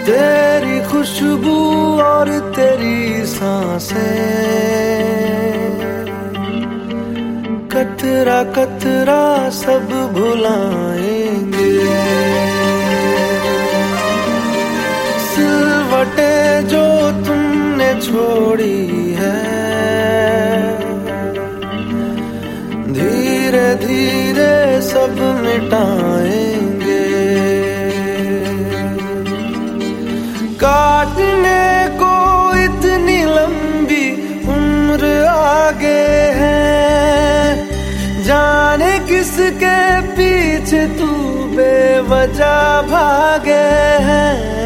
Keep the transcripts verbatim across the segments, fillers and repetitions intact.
तेरी खुशबू और तेरी सांसें कतरा कतरा सब भुलाएंगे। सिलवटें जो तुमने छोड़ी है धीरे धीरे सब मिटाएंगे। काटने को इतनी लंबी उम्र आगे है, जाने किसके पीछे तू बेवजह भागे है।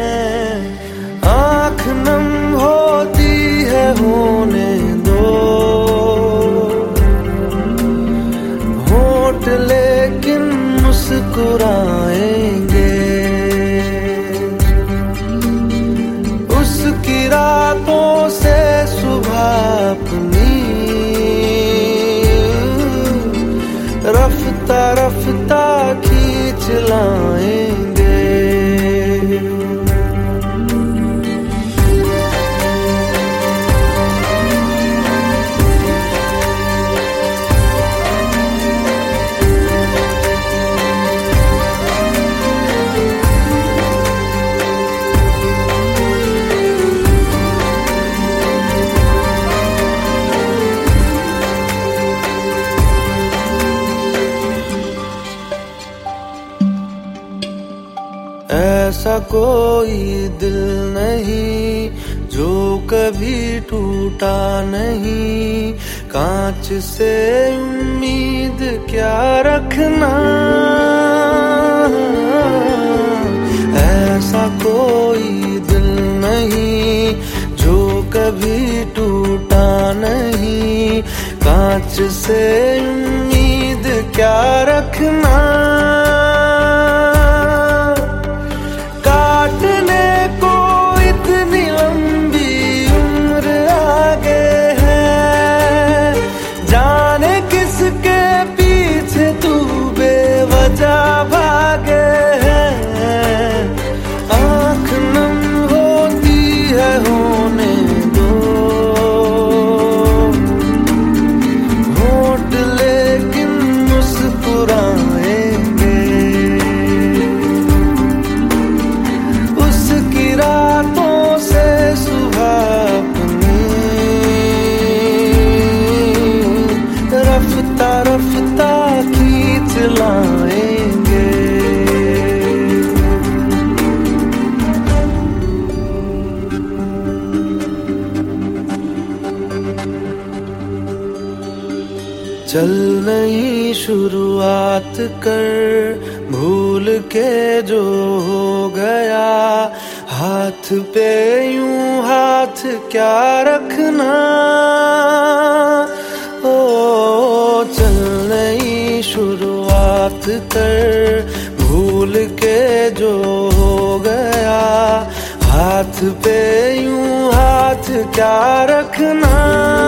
आँख नम होती है होने दो, होंठ लेकिन मुस्कुराएंगे। उसकी रातों से सुबह अपनी रफ्ता रफ्ता खींच लाएंगे। ऐसा कोई दिल नहीं जो कभी टूटा नहीं, कांच से उम्मीद क्या रखना। ऐसा कोई दिल नहीं जो कभी टूटा नहीं, कांच से उम्मीद क्या रखना। भागे हैं आँख नम होती है होने दो, होंठ लेकिन मुस्कुराएंगे। उसकी रातों से सुबह अपनी रफ्ता रफ्ता खींच लाएंगे। चल नई शुरुआत कर भूल के जो हो गया, हाथ पे यूं हाथ क्या रखना। ओ चल नई शुरुआत कर भूल के जो हो गया, हाथ पे यूं हाथ क्या रखना।